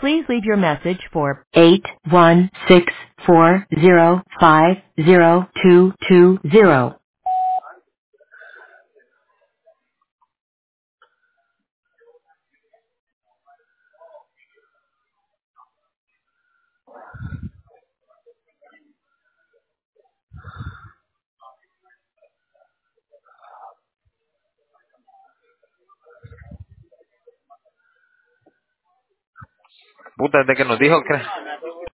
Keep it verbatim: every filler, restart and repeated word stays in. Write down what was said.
Please leave your message for eight one six four zero five zero two two zero. Puta, desde que nos dijo que